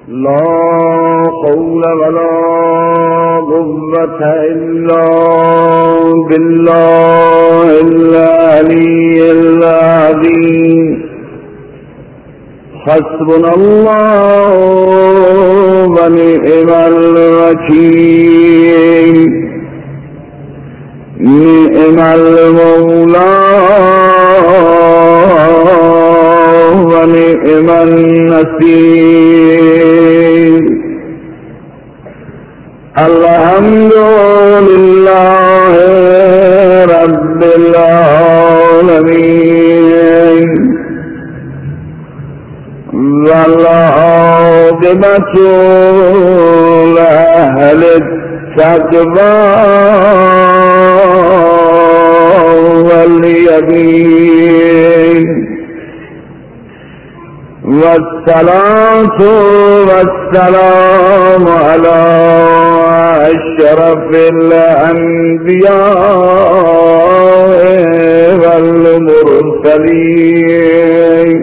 لا حول ولا قوة إلا بالله العلي العظيم. حسبنا الله ونعم الوكيل. نعم المولى ونعم النصير. الحمد لله رب العالمين والعاقبة لأهل التقوى واليقين. والصلاة والسلام على أشرف الأنبياء والمرسلين.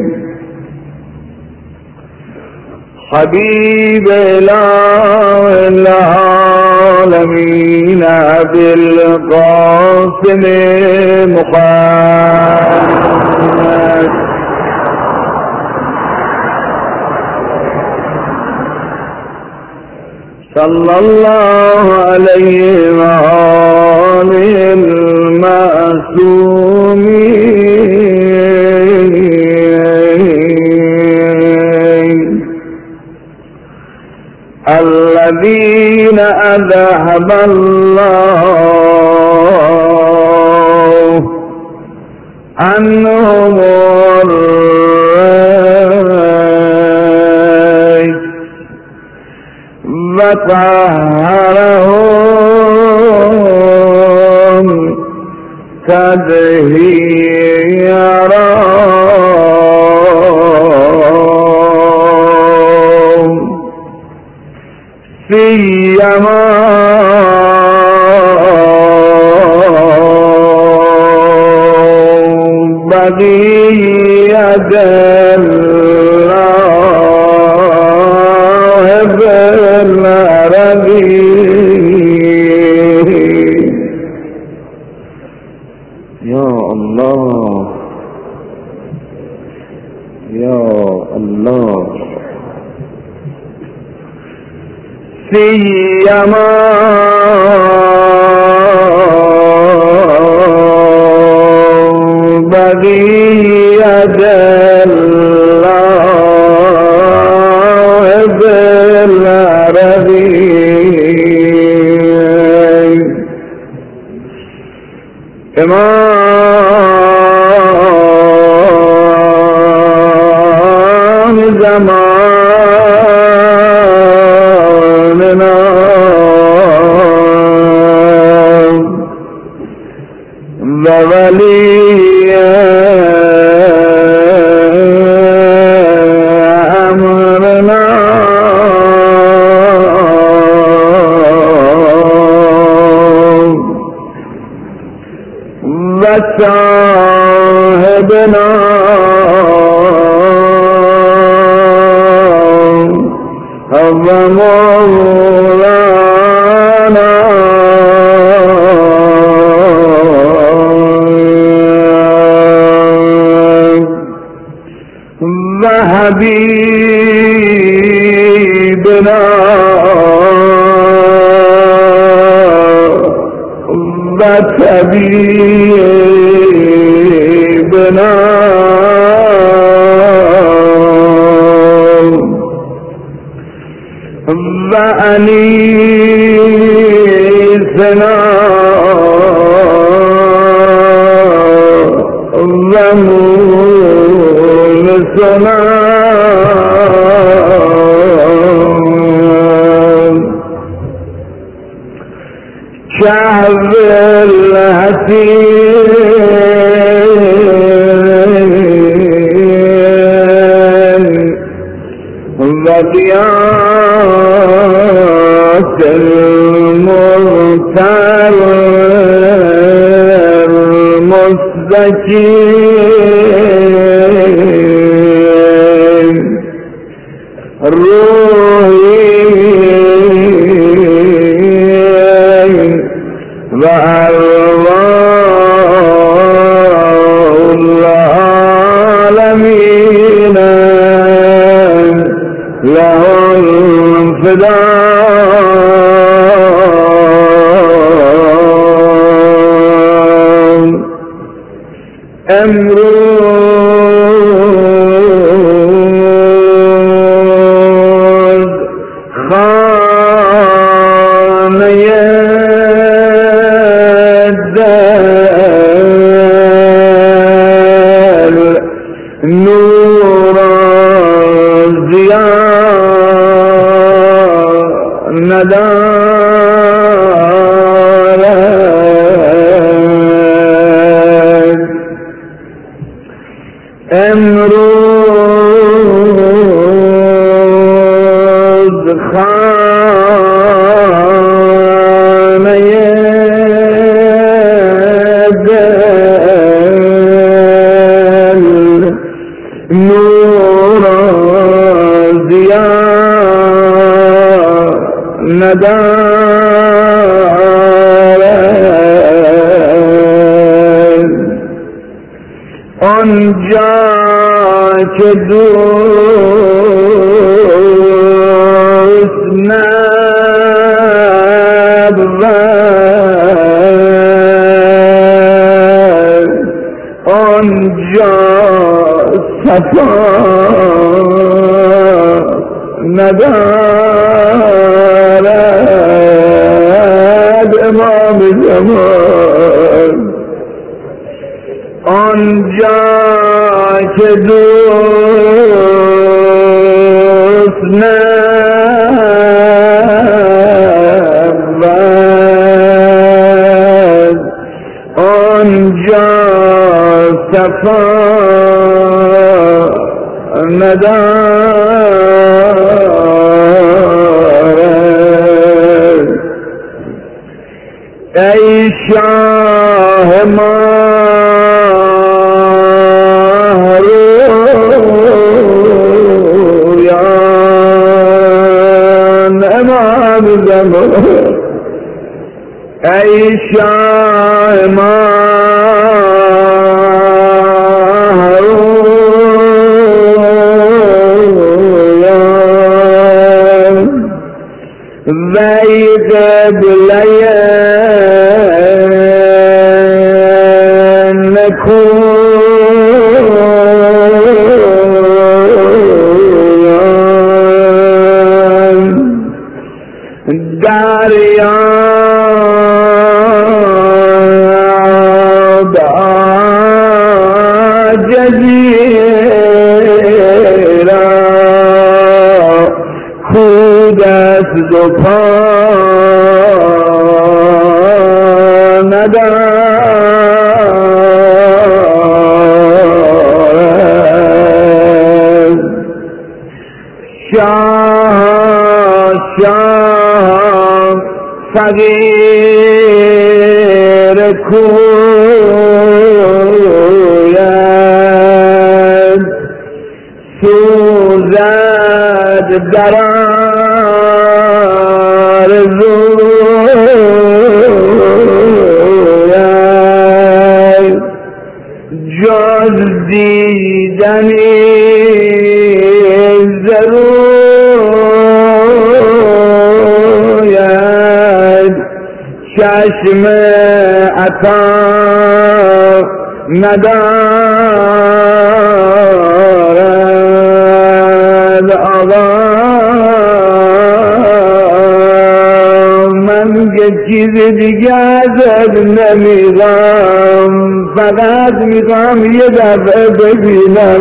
حبيب العالمين أبي القاسم محمد صلى الله عليه وآله المعصومين الذين أذهب الله عنهم الرجس وطهرهم تطهيرا. سيما بقية الله بالعربي. يا الله يا الله. سيما بقية الله بالعربي. إمام زماننا وولي أمرنا وصاحبنا ومولانا وحبيبنا وطبيبنا وأنيسنا ومونسنا شعب الحسين وضياء المختار المزكي روحي وأرواح العالمين له الفداء امروز خانه دل نور ضیا ندارد امروز خانه دل نور ضیا ندارد آنجا که دوست نبود آنجا صفا ندارد امام زمان آنجا که دوست نبود آنجا صفا ندارد ای شاه مهرویان امام زمان ای شاه مهرویان وی قبله نکویان دریاب جزیره خود است و پا ندارد شاه فقیر کوید سوزد در آرزوید جز دیدنی ضروریت چشم عطا ندارد آقا من که چیز دیگه ازت نمیخوام فقط میخوام یه دفعه ببینم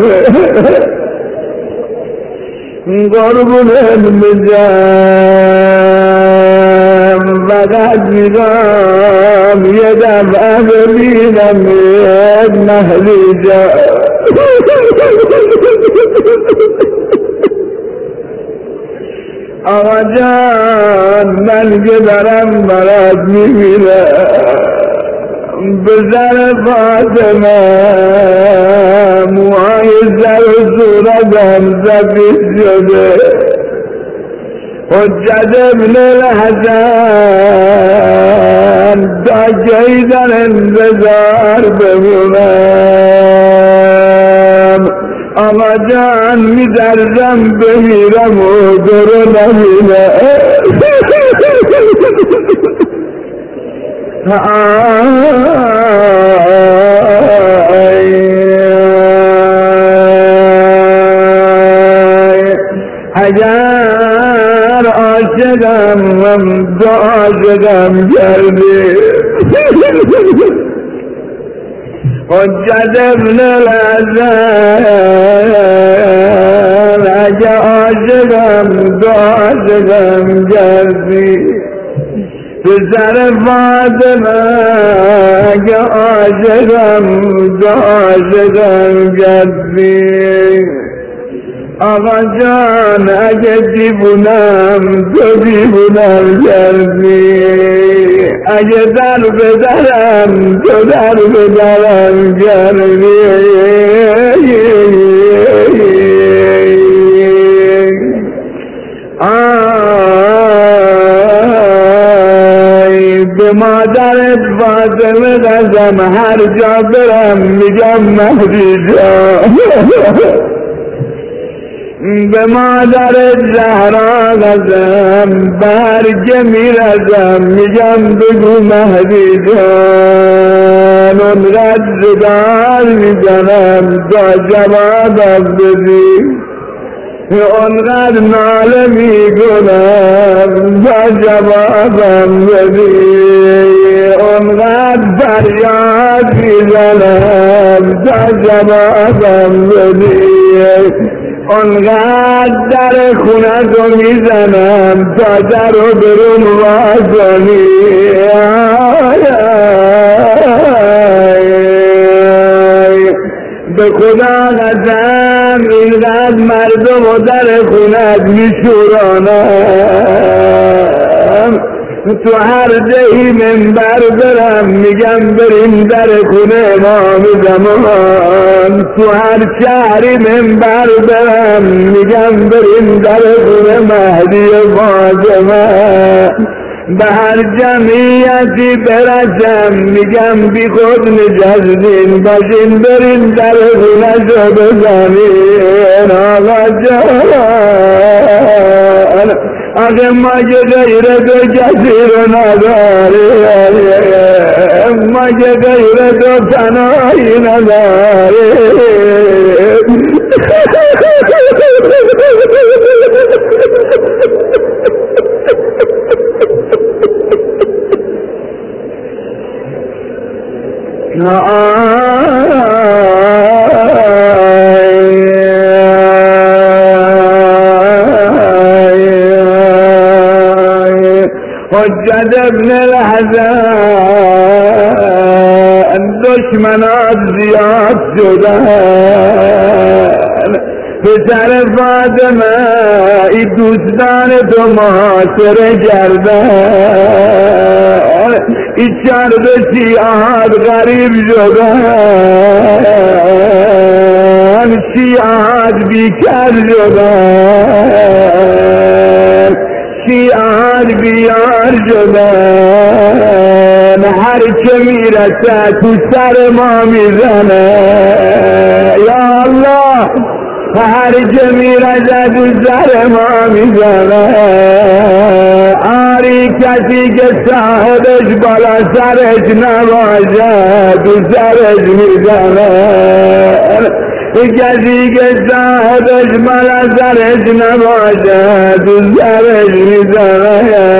قربونت بشم فقط میخوام یه دفعه ببینم مهدی جان آقا جان من که دارم برات میمیرم بزن فاطمه موهای سر و صورتم سفید شده حجت ابن الحسن تا کی در انتظار بمونم آقا جان می‌ترسم بمیرم و تو رو نبینم اگر عاشقم تو عاشقم کردی حجت ابن الحسن اگر عاشقم تو عاشقم کردی پسر فاطمه اگر عاشقم تو عاشقم کردی آقا جان اگه دیوونم تو دیوونم کردی اگه در بدرم تو در بدرم کردی آی به مادرت فاطمه قسم هر جا برم میگم مهدی جان به مادر زهرا قسم برگ میرزم میگم بگو مهدی جان اونقدر زدار میزنم تا جوابم بدی اونقدر ناله میکنم تا جوابم بدی اونقدر فریاد میزنم تا جوابم بدی اونقدر در خونه تو میزنم تا در رو برون واسانی به خدا قسم اینقدر مردم و در خونت میشورانم تو هر جایی منبر برم میگم بریم در خونه امام زمان تو هر شهری منبر برم میگم بریم در خونه مهدی فاطمه به هر جمعیتی برسم میگم بی خود نشستین باشین برین در خونه شو بزنین آقا جان آگه ما که غیرت کسی رو نداریم ما که غیرت پناهی نداریم حجت ابن الحسن دشمنات زیاد شدن پسر فاطمه ای دوستان تو محاصره کردن ای چرد شیعات غریب شدن شیعات بیکر شدن شیعات بیار شدن هر که میرسه تو سر ما میزنه یا الله هر که میرسه تو سر ما میزنه آری کسی که صاحبش بالا سرش نباشه تو سرش میزنه کسی که صاحبش بالا سرش نباشه تو سرش میزنه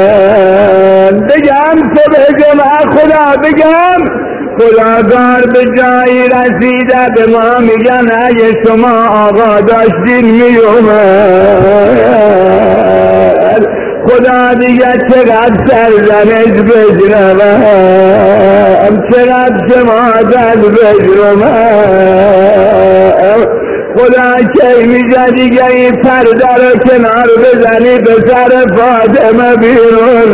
بگم تو بگم خدا بگم خداگار به جایی رسیده به ما میگن اگه شما آقا داشتین میومد خدا دیگه چقدر سرزنش بجرمم چقدر شمادت بجرمم خدا که میگه دیگه این پرده رو کنار بزنی به سر فاطمه بیرون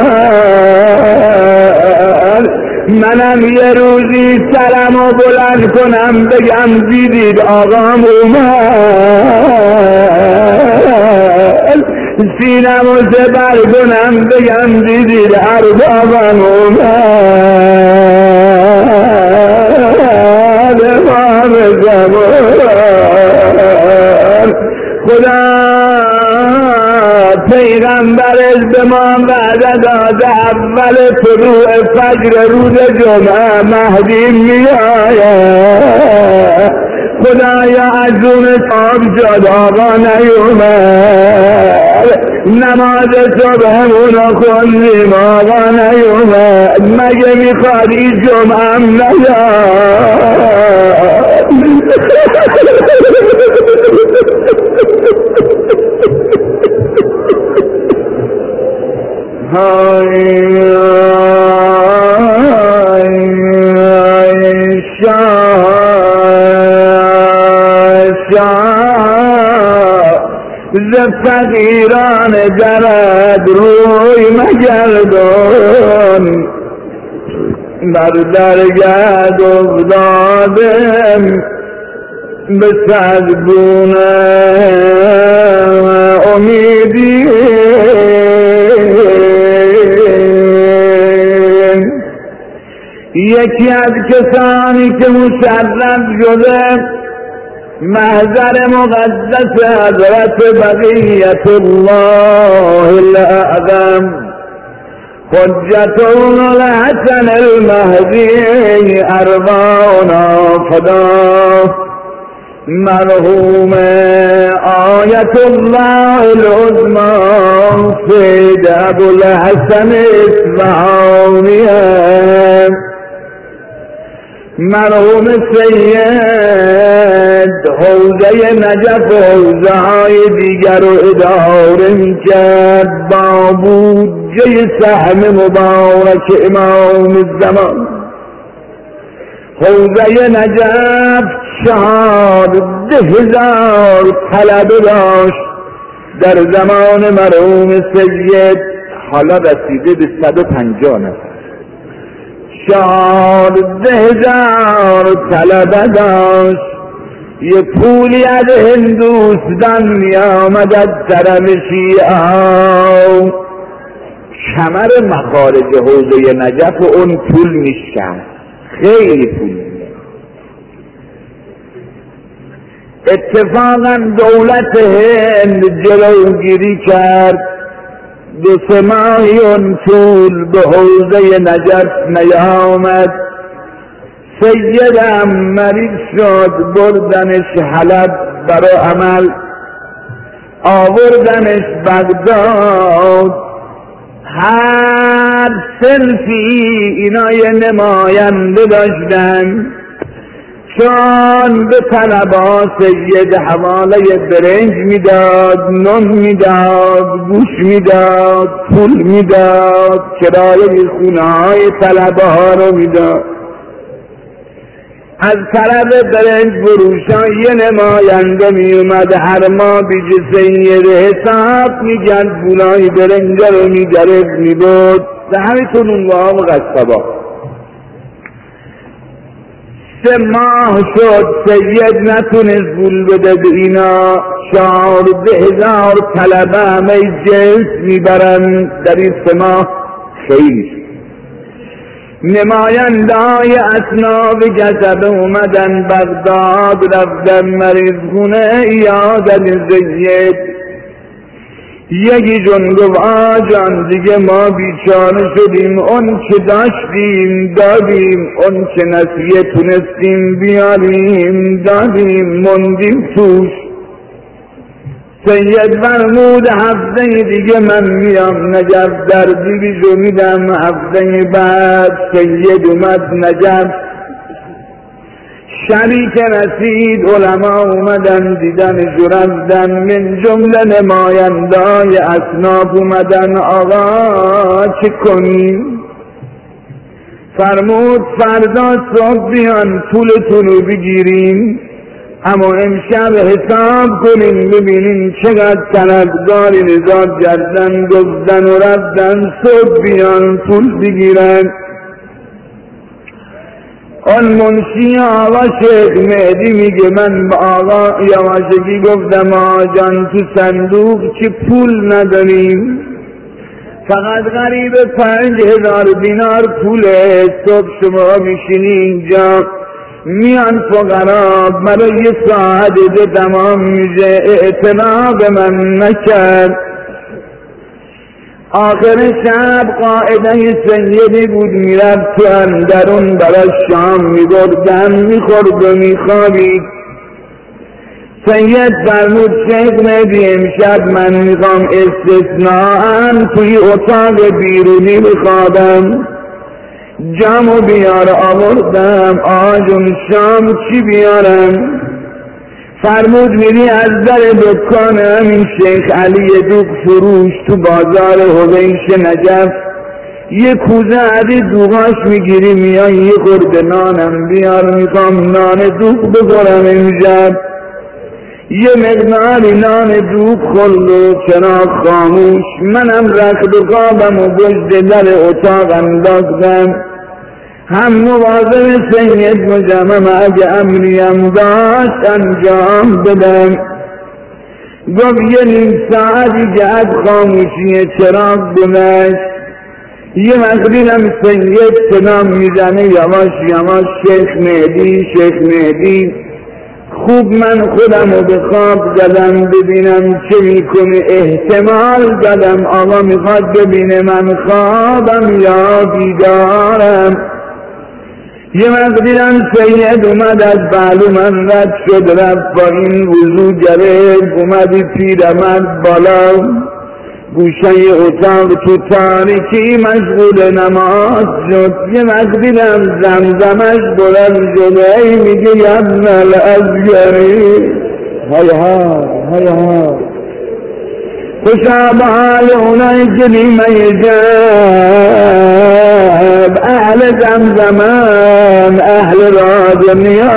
میاد منم یه روزی سرمو بلند کنم بگم دیدید آقام اومد سینم و زبر کنم بگم دیدید اربابم اومد امام زمان خدا پیغمبرش به ما وعده داده اول طلوع فجر روز جمعه مهدی میآید خدایا از اون تاب شد آقا نیومد نماز صبحمونو خوندیم آقا نیومد مگه میخوادی جمعم نیاد ز فقیران درد روی مگردان بر درگاه افتادم به صد گونه امیدی یکی از کسانی که مشرف شده محضر مقدس حضرت بقیت الله الاعظم حجت الحسن المهدی ارواحنا فدا مرحوم آیت الله العظمی سید ابوالحسن اصفهانی مرحوم سید حوزه نجف و حوزه های دیگر رو اداره میکرد با بودجه سهم مبارک امام الزمان حوزه نجف 14,000 طلبه داشت در زمان مرحوم سید حالا رسیده به 150 نفر 14,000 طلبه داشت یه پولی از هندوستان می آمد از طرف شیعه کمر مخارج حوزه نجف و اون پول میشکن خیلی پول اتفاقا دولت هند جلوگیری کرد 2-3 ماهی اون پول به حوزه نجف نیامد سیدم مریض شد بردنش حلب برای عمل آوردنش بغداد هر صنفی اینا یه نماینده داشتن چون به طلبا سید حواله برنج میداد نون میداد گوش میداد پول میداد کرایه خونه های طلبه ها رو میداد از طرف برنج فروشان یه نماینده میومد هر ماه بیج سید حساب میگن پولای برنج رو میگرفت میبود و همینطور اونها و قصبا 3 ماه شد سید نتونست پول بده به اینا 14,000 طلبه همه جنس میبرن در این 3 ماه خیلی نماینده های اصناف جذبه اومدن بغداد رفتن مریض خونه ایادت سید یکی جون گفت آجان دیگه ما بیچاره شدیم اون که داشتیم دادیم اون که نسیه تونستیم بیاریم دادیم مندیم توش سید فرمود هفته دیگه من میام نجف در دیویشو میدم هفته بعد سید اومد نجف شبی که رسید علما اومدن دیدنشو رفتن من جمله نمایندای اصناف اومدن آقا چه کنیم فرمود فردا صبح بیان پولتونو بگیریم اما امشب حساب کنیم ببینیم چقدر طلبگاری نزاد کردن گفتن و رفتن صبح بیان پول بگیرن آن منشی آقا شیخ مهدی میگه من با آقا یواشکی گفتم آقا جان تو صندوق چی پول نداریم، فقط غریب 5000 دینار پوله. صبح شما میشینی اینجا میان فقرا برای ساعت تمام میشه، اعتنا به من نکرد. آخر شب قاعده سیدی بود میرفت تو اندرون برای شام میبردن میخورد و میخوابید. سید فرمود شیخ مهدی امشب من میخوام استثناءً توی اتاق بیرونی بخوابم. جامو بیار آوردم. آجون شام چی بیارم؟ فرمود میری از در دکان همین شیخ علی دوغ فروش تو بازار حویش نجف یه کوزه عدی دوغاش میگیری میای یه خورده نانم بیار، میخوام نان دوغ بخورم امشب. یه مقداری نان دوغ خورد و چراغ خاموش. منم رخت و خوابم و پشت در اتاق انداختم. هم مواظب سید باشم اگه امریم داشت انجام بدم. گفت یه نیم ساعتی که از خاموشی چراغ گذشت، یه مقدیرم سید صدام میزنه یواش یواش شیخ مهدی شیخ مهدی. خوب من خودم رو به خواب زدم ببینم چه میکنه. احتمال زدم آقا میخواد ببینه من خوابم یا بیدارم. یه مقدیرم سید اومد از بالو من رد شد، رفت با این وضو گرفت، اومدی پیرمرد بالا گوشه اتاق تو تاریکی مشغول نماز شد. یه مقدیرم زمزمش بلند شد ای میگه یبن الازگری های ها خوشا به حال اونای که نیمه جب اهل زمزمان اهل راز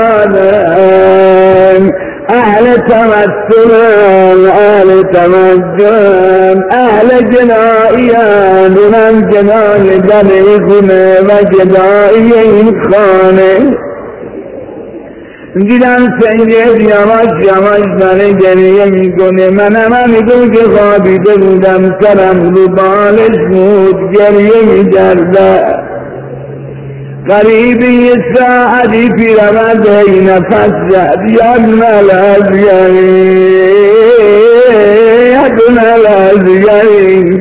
نیادن اهل تمثلن اهل تمجن اهل جنائیان اونم جنای دلی خونه و جنایی این خانه. دیدم سید یواش یواش داره گریه میکنه. منم همیدون که خوابیده بودم سرم رو بالش بود گریه میکرده. قریبی یه ساعتی پیرمرد ای نفس زد یادن الازگری یادن الازگری.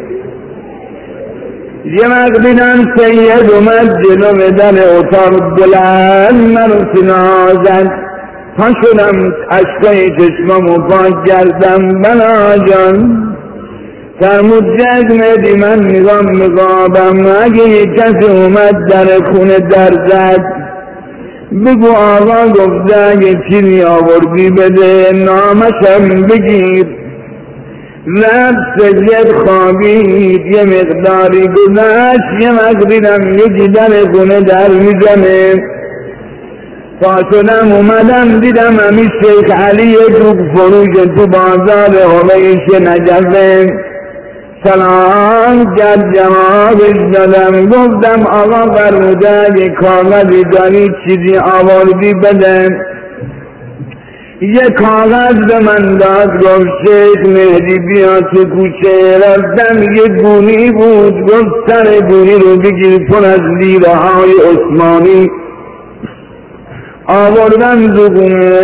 یه مقدیرم سید اومد جلو در اتاق بلند منو سنا زد. پا شدم اشکای چشمامو پاک کردم. بلا جان فرمود شیخ مهدی من میخوام بخوابم. اگه یک کسی اومد در خونه در زد بگو آقا گفته اگه چیزی آوردی بده نامشم بگیر. رفت سید خوابید. یه مقداری گذشت یه مقدیرم یکی در خونه در میزنه. پا شدم اومدم دیدم همی شیخ علی دوغ فروش تو بازار حویش نجفه. سلام کرد جوابش دادم. گفتم آقا فرموده اگه کاغذی داری چیزی آوردی بده. یه کاغذ به من داد. گفت شیخ مهدی بیا تو کوچه. رفتم یه گونی بود. گفت سر گونی رو بگیر پر از لیره های عثمانی. آوردم زبونه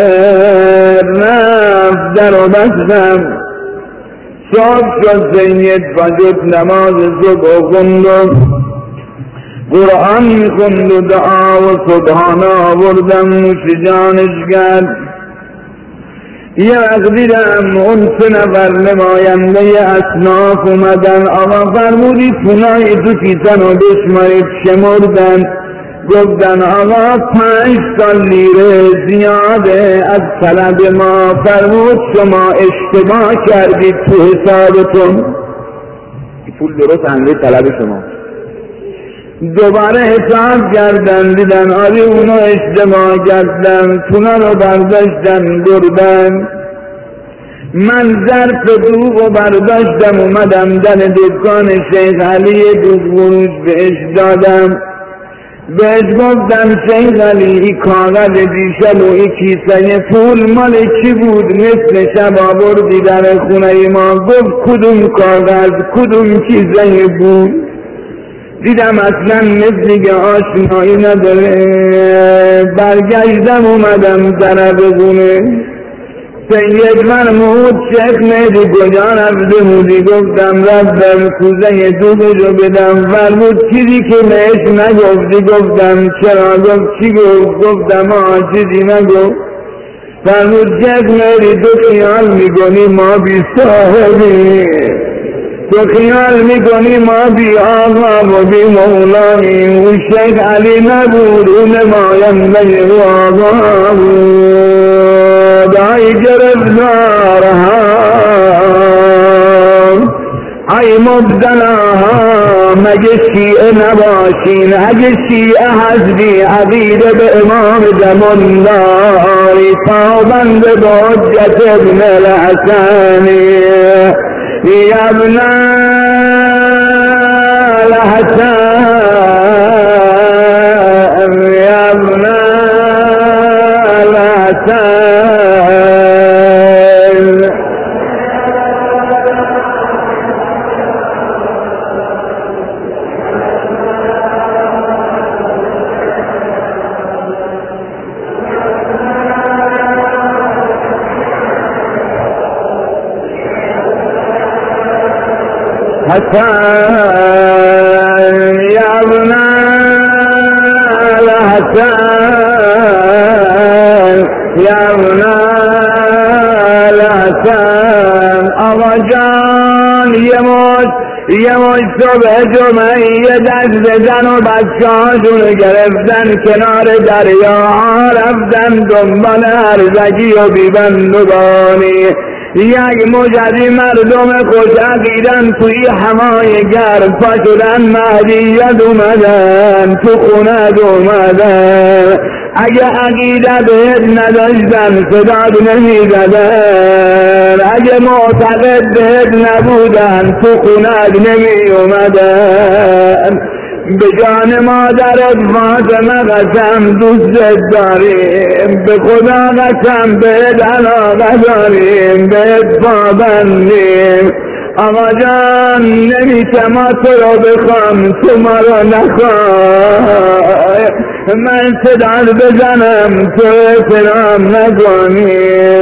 رفت در و بستم. صبح شد سید فجر نماز صبح خوند و قرآن میخوند و دعا و سبحانه آوردم نوش جانش کرد. یه مقدیرم اون 3 نفر نماینده اصناف اومدن. آقا فرمودی پولای تو کیسن و بشمارید شمردن. گفتن آقا 5 تا لیره زیاده از طلب ما. فرمود شما اشتباه کردید تو حسابتون. پول درست اندازه طلب شما. دوباره حساب کردن دیدن آری اونو اشتباه کردن. پولا رو برداشتن بردن. من ظرف دوغ و برداشتم اومدم در دکان شیخ علی دوغ فروش بهش دادم. بهش گفتم شیخ علی این کاغذ دیشب و این کیسه پول مال کی بود؟ مثل شب آوردی در خونه ما. گفت کدوم کاغذ کدوم کیسه بود؟ دیدم اصلا مثلی که آشنایی نداره. برگشتم اومدم طرف خونه. سید مرمود شیخ مهدی کجا رفته بودی؟ گفتم رفتم کوزه دوبشو بدم. فرمود چیزی که بهش نگفتی؟ گفتم چرا؟ گفت چی گفت؟ گفتم چیزی نگفت. فرمود شیخ مهدی تو خیال میکنی ما بی صاحبی، تو خیال میکنی ما بی آقا و بی مولانی. او شیخ علی نبود، او نماینده آقا بود. ای گرفتارها ای مبتلاها مگه شیعه نباشین؟ اگه شیعه هستی عقیده به امام زمان داری، پابند به حجت ابن الحسنی. یا ابن الحسن یا ابن الحسن. حسن یا ابن الحسن یا ابن الحسن. آقا جان یه مش صبح جمعه یه دست زن و بچه هاشون گرفتن کنار دریا رفتن دنبال هرزگی و بیبندگانی. یک مجدی مردم خوش عقیدن توی همای گرم پا شدن مهدیت اومدن تو خونت اومدن. اگه عقیده بهت نداشتن صداد نمیزدن، اگه معتقد بهت نبودن تو خونت نمی اومدن. به جان مادرت فاطمه قسم دوست داریم، به خدا قسم بهت علاقه داریم، بهت پابندیم. آقا جان نمیشه ما تو رو بخوام تو ما رو نخوای، من صدات بزنم تو احترام نکنی.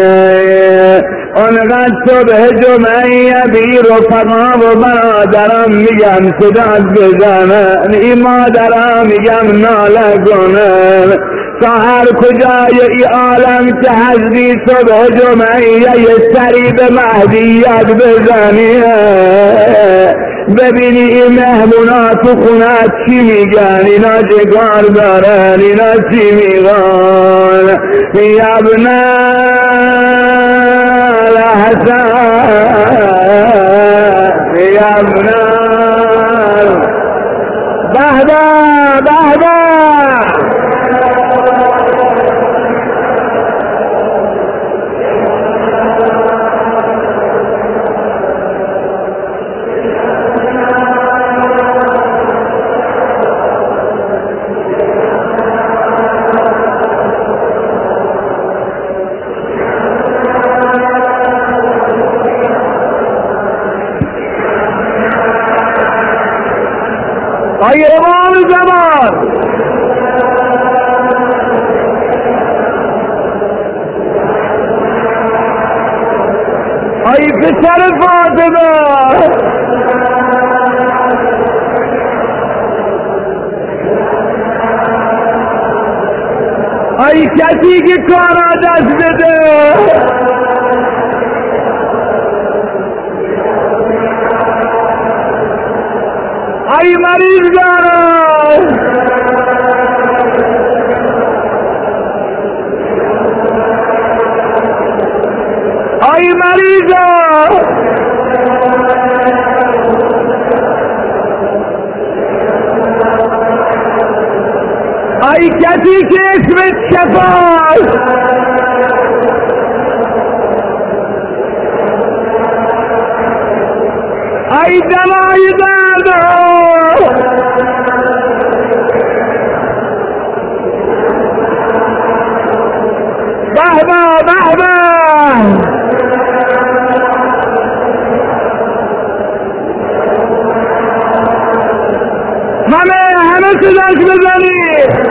اونقدر صبح جمعه بی رفقا و برادرم میگم صدات بزنن، این مادرم میگم ناله کنن. تا هر کجای ای عالم که هستی صبح جمعه یه سری به مهدیت بزنی، ببینی این مهمونا تو خونت چی میگن، اینا چه کار دارن، اینا چی میگن. یا ابن الحسن یا ابن بهده ای امام زمان ای پسر فاطمه ای کسی که کارا دست بده ای مریض دارم ای مریضا ای کسی که اسمت شفاست ای دوای درد همه صداش بزنید.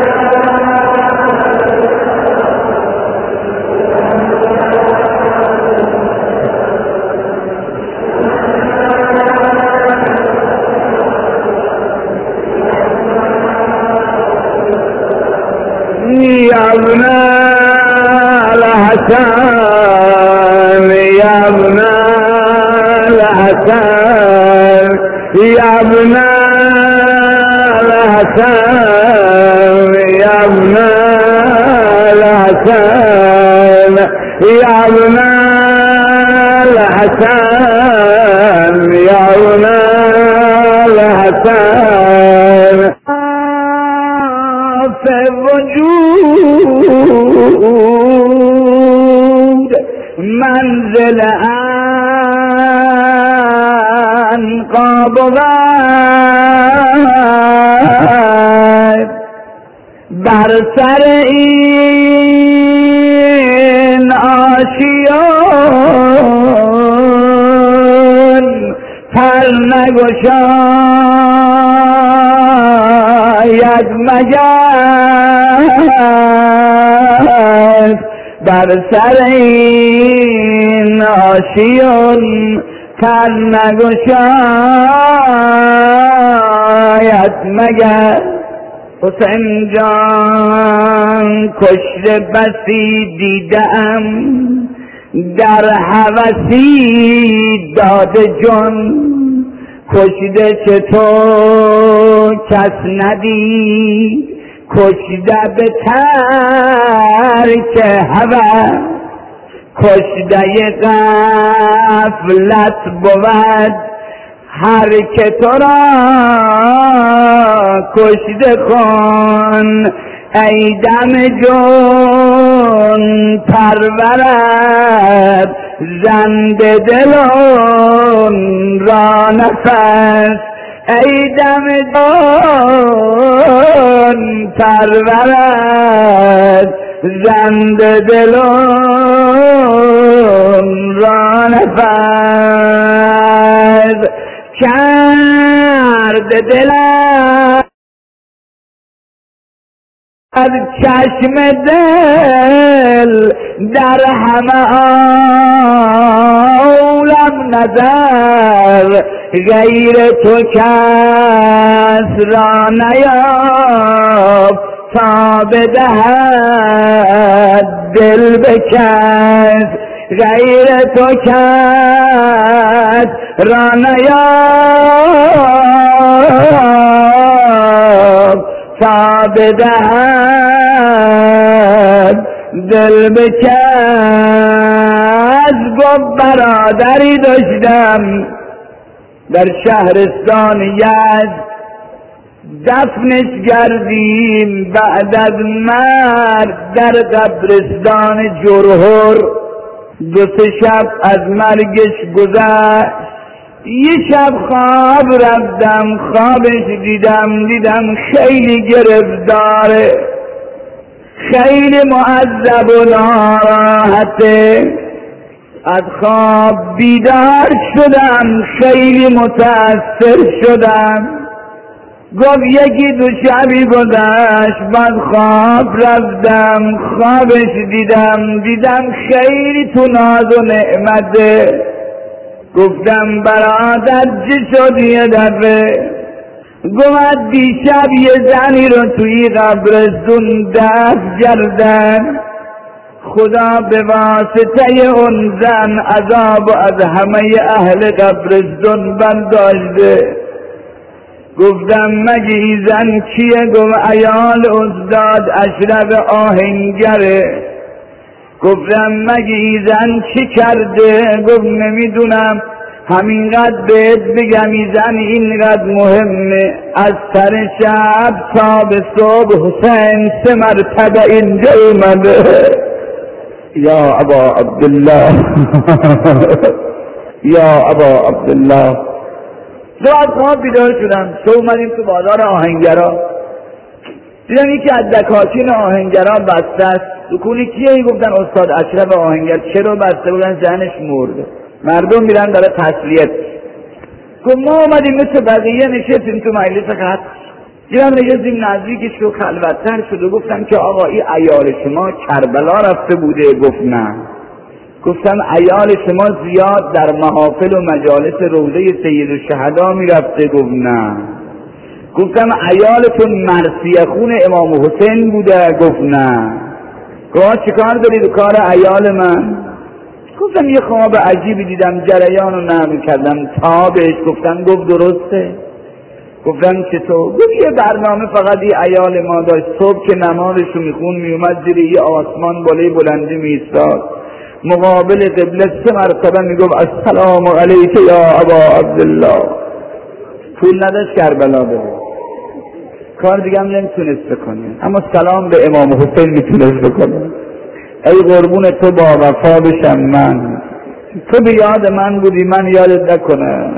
يا ابن الحسن يا ابن الحسن يا ابن الحسن يا ابن الحسن يا ابن الحسن يا ابن الحسن في الوجود منزل قابضت بر سر این آشیان پر نگشاید مگر بر سر این آشیان پر نگشاید مگر حسین جان کشته بسی دیدم در هوسی داده جان کشته چطور کس ندید کشته به ترک هوس کشته غفلت بود هر که تو را کشته کن ای دم جون پرورد زنده دلون را نفس ای دم جون پرورد زنده دلون را نفس کرد دلم از چشم دل در همه عالم نظر غیر تو کس را نیافت تا بدهد دل به کس غیر تو کس را نیافت تا بدهد دل به کس گفت برادری داشتم در شهرستان یزد دفنش کردیم بعد از مرگ در قبرستان جرهر 2-3 شب از مرگش گذشت یه شب خواب رفتم خوابش دیدم خیلی گرفتاره خیلی معذب و ناراحته از خواب بیدار شدم خیلی متأثر شدم گفت 1-2 شبی گذشت بعد خواب رفتم خوابش دیدم خیلی تو ناز و نعمته گفتم برادر چی شد یه دفعه گفت دیشب یه زنی رو توی قبرستون دفن کردن خدا به واسطه اون زن عذاب از همه اهل قبرستون برداشته گفتم مگه این زن کیه گفت عیال استاد اشرف آهنگره گفتم مگه این زن چی کرده گفت نمیدونم همینقدر بهت بگم این زن اینقدر مهمه از سر شب تا به صبح حسین 3 مرتبه اینجا اومده یا ابا عبدالله یا ابا عبدالله از خواب بیدار شدم صبح اومدیم تو بازار آهنگرا دیدم یکی از دکاکین آهنگرا بسته است دکونی کیه؟ گفتن استاد اشرف آهنگر. چرا بسته بودن؟ زنش مرده. مردم میرن داره تسلیت. گفت ما اومدیم مثل بقیه نشستیم تو مجلس خط دیدم نشستیم نزدیکش رو، خلوت‌تر شد و گفتم که آقا این عیال شما کربلا رفته بوده؟ گفت نه. گفتم عیال شما زیاد در محافل و مجالس روضه سید الشهدا میرفته؟ گفت نه. گفتم عیالتون مرثیه خون امام حسین بوده؟ گفت نه. گفت چیکار دارید کار عیال من؟ گفتم یه خواب عجیبی دیدم، جریان رو نقل کردم تابش. گفت درسته. گفتم چطور؟ گفت یه برنامه فقط یه عیال ما داشت، صبح که نمازش رو میخون میومد زیر یه آسمان بالای بلندی میستاد، مقابل قبله 3 مرتبه میگفت السلام علیک یا ابا عبدالله. پول نداشت کربلا بره، کار دیگه هم نمیتونست بکنه، اما سلام به امام حسین میتونست بکنه. ای قربون تو با وفا بشم من، تو به یاد من بودی من یادت نکنه.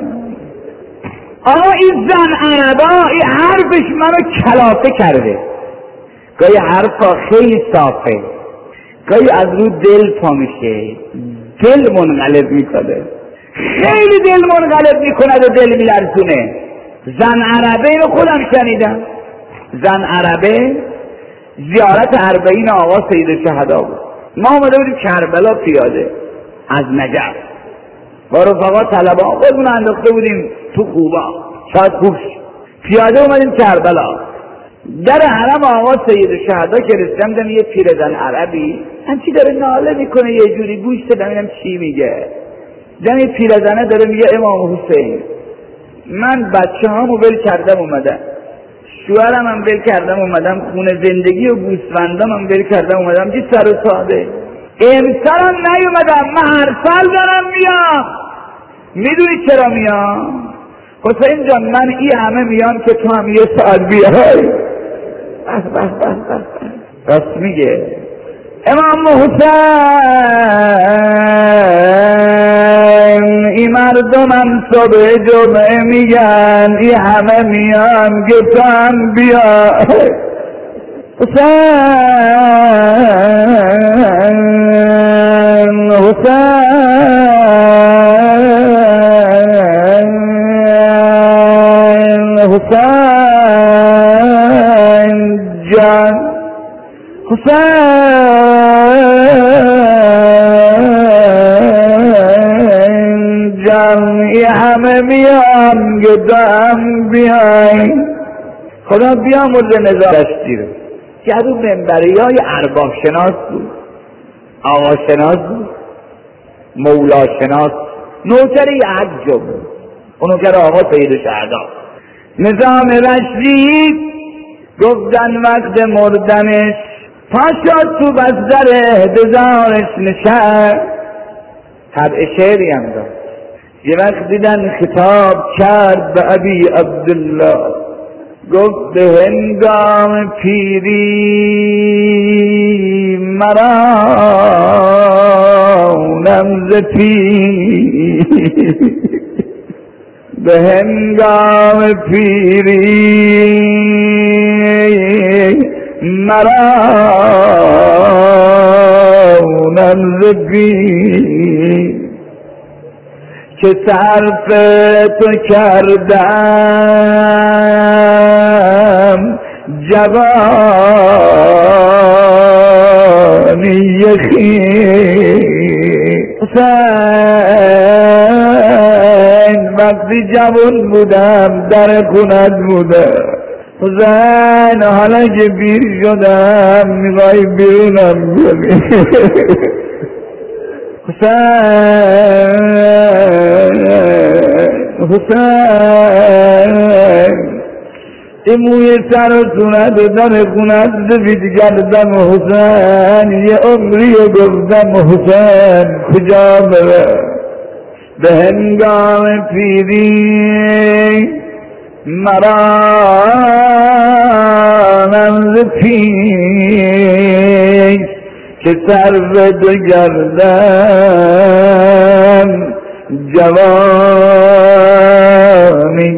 آقا این زن عربا این حرفش منو کلافه کرده. گاهی حرفا خیلی صافه، گاهی از رو دل پا میشه، دل منقلب میکنه، خیلی دل منقلب میکنه و دل میلرزونه. زن عربه رو خودم شنیدم. زن عربه زیارت 40 آقا سید الشهدا بود. ما آمده بودیم کربلا پیاده از نجف با رفقا طلبا، خودمون انداخته بودیم تو خوبا، شاید خوب پیاده اومدیم کربلا. در حرم آقا سید الشهدا که رسیدم دیدم یه پیرزن عربی همچی داره ناله میکنه، یه جوری گوش دادم اینم چی میگه. دیدم یه پیرزنه داره میگه امام حسین. من بچه هامو ول کردم اومدم، شوهرم هم ول کردم اومدم خونه، زندگی و گوسفندام هم ول کردم اومدم، چی سر و ساده. امسال هم نیومدم، من هر سال دارم میام. میدونی چرا میام؟ حسین جان من این همه میام که تو هم یه ساعت بیای. راست میگه. امام حسین این مردمم صبح جمعه میگن این همه میان که تو هم بیا. حسین جان، حسین جان ای همه میام گدام بیای. خدا بیامرزه نظارشتی رو که از اون منبری های ارباب شناس بود، آقا شناس بود، مولا شناس، نوکری عجب بود، اون نوکر آقا سید الشهدا. نظام رشدی گفتن وقت مردنش پاشا تو بستر احتضارش نشست. طبع شعری هم داشت. یه وقت دیدن خطاب کرد به ابی عبدالله، گفت به هنگام پیری مرا نمز پیر، به هنگام پیری مرا نمز پیر، که صرف تو کردم جوانی خیر. حسین وقتی جوان بودم در خونت بودم، حسین حالا که پیر شدم میخوای بیرونم کنی. حسین این موی سر و سونت و دم خونت سفید کردم حسین، یه عمری و گفتم حسین کجا برم. به هنگام پیری مرا نمز پیش، که صرف دو گردم جوانی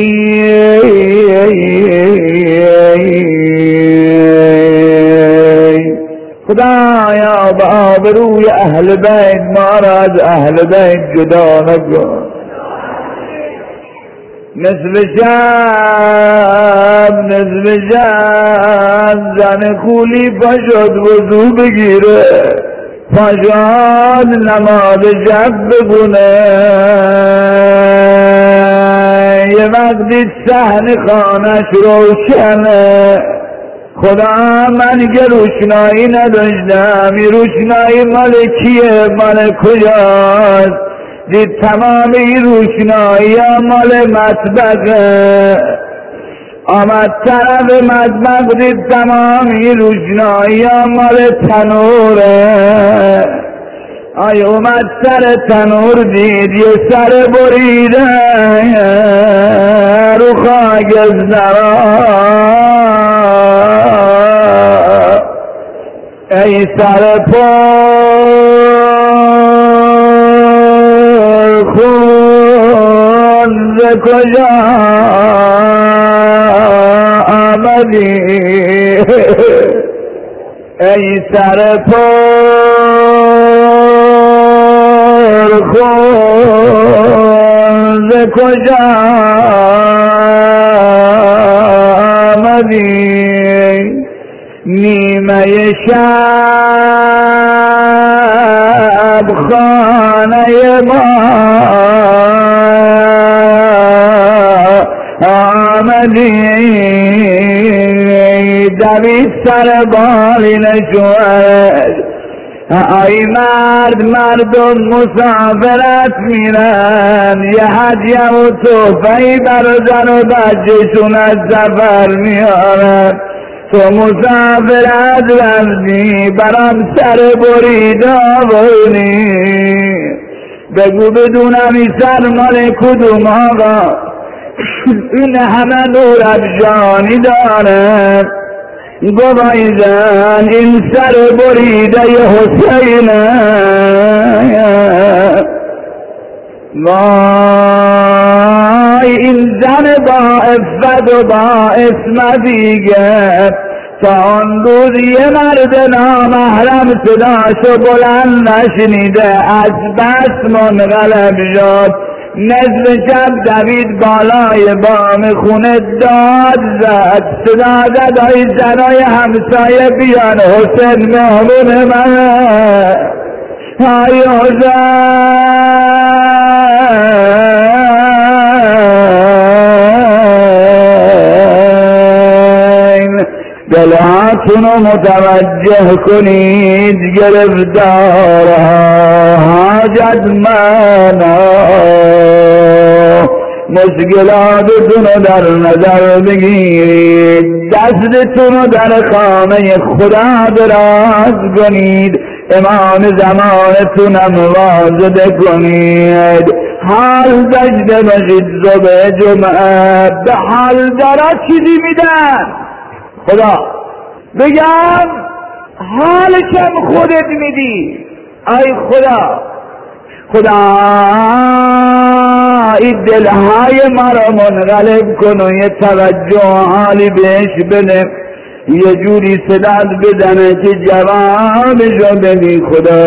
یقین. خدایا با آبروی اهل بیت ما را از اهل بیت جدا نکن. مثل شب شب نصف شب زن خولی پاشد وضو بگیره، پاشد نماز شب بخونه. یه وقتی صحن خانش روشنه، خدا من که روشنایی نداشتم، این روشنایی مال کیه، مال کجاست؟ دید تمام این روشنایی مال مطبقه. آمد طرف مطبق دید تمام این روشنایی مال تنوره. آی اومد سر تنور دید یه سر بریده رو خاک زرا. ای سر پر خون ز کجا آمدی؟ ای سر پر خون ز کجا آمدی؟ نیمه شب خانه ما آمدی، دوید سر بالین شوهرش. ای مرد، مردم مسافرت میرن، یه هدیه و تحفه‌ای برا زن و بچه‌شون از سفر میارن. تو مسافرت رفتی برام سر برید آوردی، بگو بدونم این سر مال کدوم آقا؟ این همه نور افشانی داره. گوای زن این سر بریده حسینه. وای این زن با عفت و با عصمتیه، تا آن روز یه مرد نامحرم صداشو بلند نشنیده، از بس منقلب شد. نصف شب دوید بالای بام خونه داد زد، صدا زد ای زنای همسایه بیان، حسین مهمون من. ای حسین، دلهاتونو متوجه کنید، گرفتارها حاجت منا، مشکلاتونو در نظر بگیرید، دستتونو در خانه خدا دراز کنید، امام زمانتونم واجده کنید. حال داشته باشید صبح جمعه به حال دارا چیزی میدن خدا، بگم حالشم خودت میدی. ای خدا، خدا این دلهای ما را منقلب کن و یه توجه حالی بهش بده، یه جوری صدات بدنه که جوابشو بدی. خدا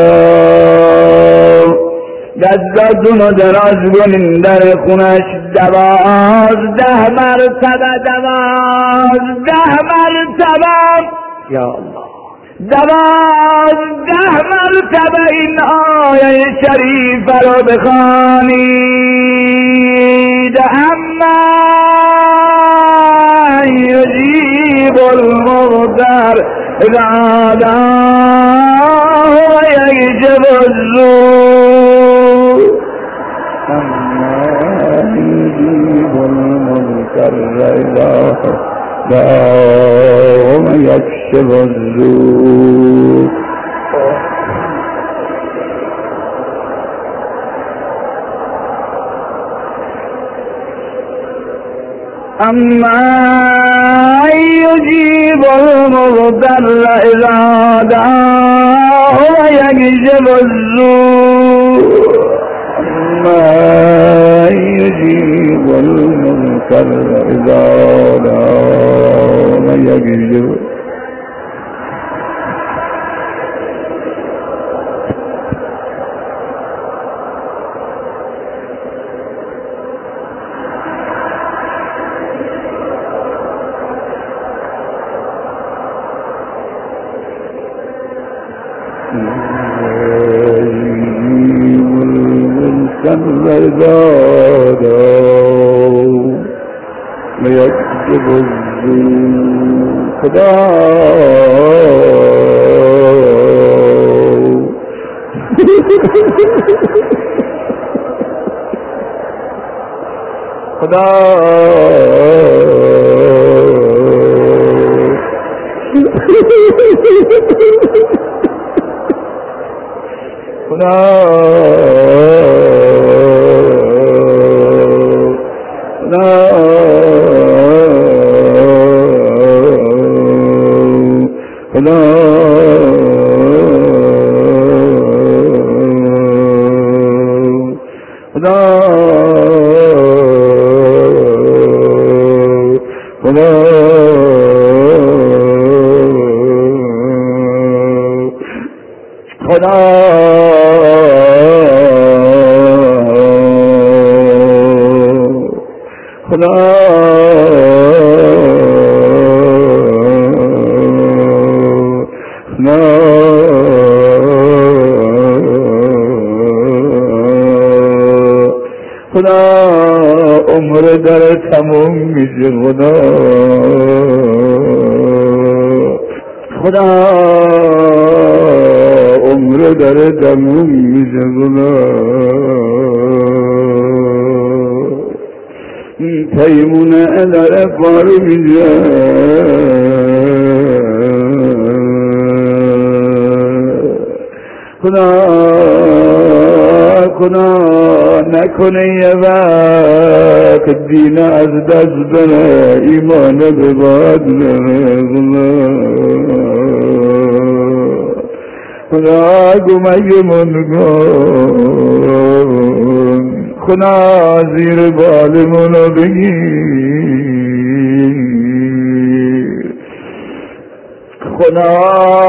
دستاتونو دراز کنین در خونش، 12 مرتبه، 12 مرتبه یا الله، 12 مرتبه این آیه شریفه رو بخوانید. اما یجیب المضطر اذا دعاه و یکشف السوء، اما یجیب المضطر اذا دعاه و یکشف السوء. أما يجيب المضطر إذا دعاه ويكشف السوء، أما يجيب المضطر إذا دعاه ويكشف. مرزادا میکذب الزور خدا خدا خدا خدا خدا خدا خدا خدا خدا عمر داره تموم میشه خدا خدا عمر داره تموم میشه خدا پیمونه داره پار میشه خدا خدا نکنه یه وقت دین از دست بره ایمان به باد بره خدا گمگمون کن خدا زیر بالمونو بگیر خدا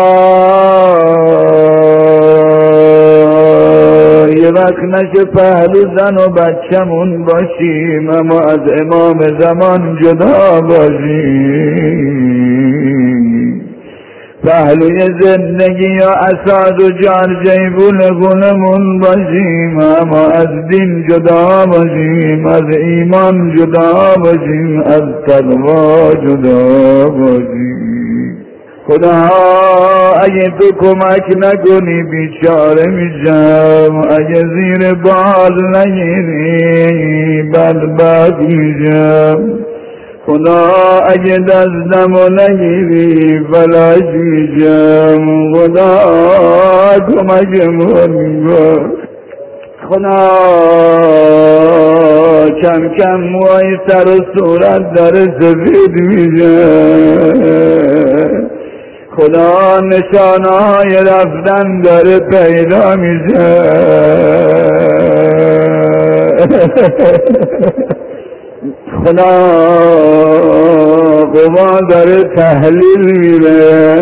یه وقت نشه پهلو زن و بچمون باشیم اما از امام زمان جدا باشیم پهلوی زندگی یا اساد و جان جیبون گلمون باشیم اما از دین جدا باشیم از ایمان جدا باشیم از تقوا جدا باشیم خدا اگه تو کمک نکنی بیچاره میشم اگه زیر بال نگیری بدبخت میشم خدا اگه دستمو نگیری فلاش میشم خدا کمکمون کن خدا کم کم موهای سر و صورت داره سفید میشه خدا نشانهای رفتن داره پیدا میشه خدا قوا داره تحلیل میره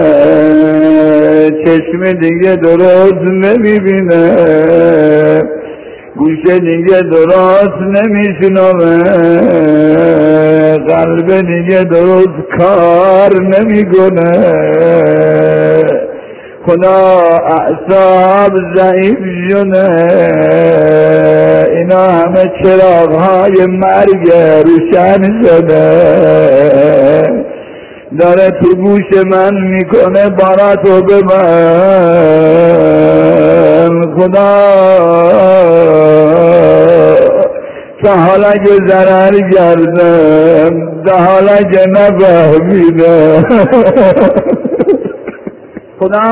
چشم دیگه درست نمیبینه گوش دیگه درست نمیشنوه قلب دیگه درست کار نمیکنه خدا اعصاب ضعیف شده اینا همه چراغهای مرگ روشن شده داره تو گوش من میکنه باراتو ببن خدا تا حالا که ضرر کردم تا حالا که نفهمیدم خدا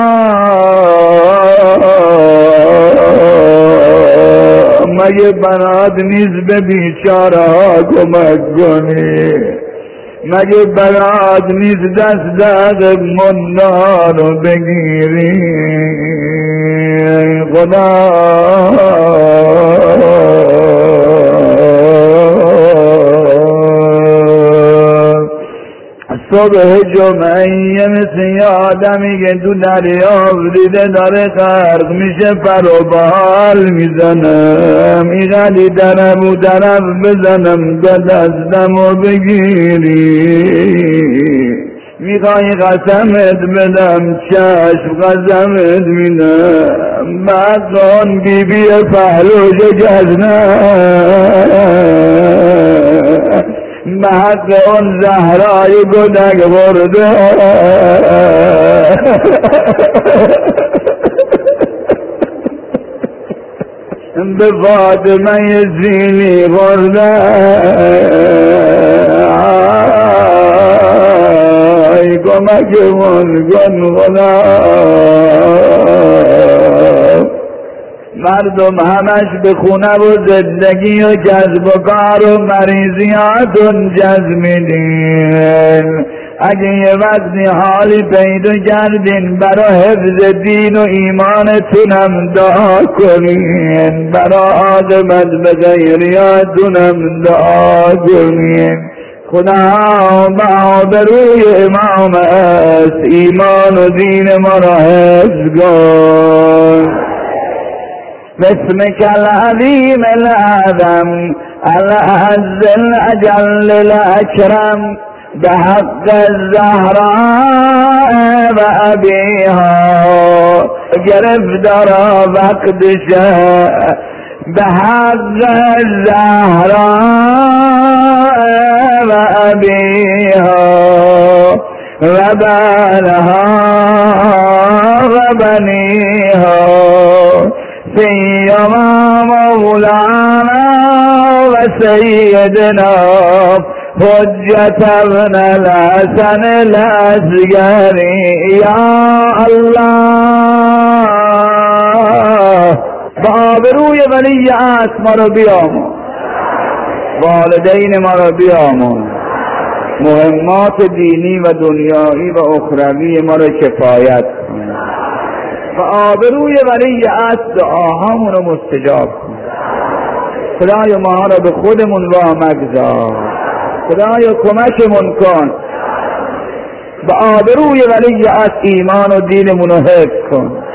مگه برات نیست به بیچاره ها کمک کنی مگه برات نیست دست مندا رو بگیری خدا صبح جمعه مثل یه آدمی که تو دریا دیده داره غرق میشه پر و بال میزنم ایقدی درم و درم بزنم به دستم و بگیری میخوای قسمت بدم چشم قسمت میدم بعد آن بی بی پهلوش گزنه به حق آن زهرای گدک برده به فاطمه زینی برده ای کمک من کن خدا مردم همش به خونه و زندگی و کسب و کار و مریضیاتون جزمیدین اگه یه وقتی حالی پیدا کردین برا حفظ دین و ایمانتونم دعا کنین برا عاقبت به خیریاتونم دعا کنین خدا به آبروی امام است ایمان و دین ما را حفظ کن باسمك العليم الأعظم الأعز الأجل الأكرم بحق الزهراء وأبيها گرفتار وقت شاء بحق الزهراء وأبيها وبالها وبنيها سيما مولانا وسيدنا حجة ابن الحسن الأصغري يا الله بآبروی ولی عصر ما را بیامون والدین ما را بیامون مهمات دینی و دنیایی و اخروی ما را کفایت کن و آبروی ولی عصر دعاهامون رو مستجاب کن خدایا ما را به خودمون وامگذار خدایا کمکمون کن به آبروی ولی عصر ایمان و دینمون رو حفظ کن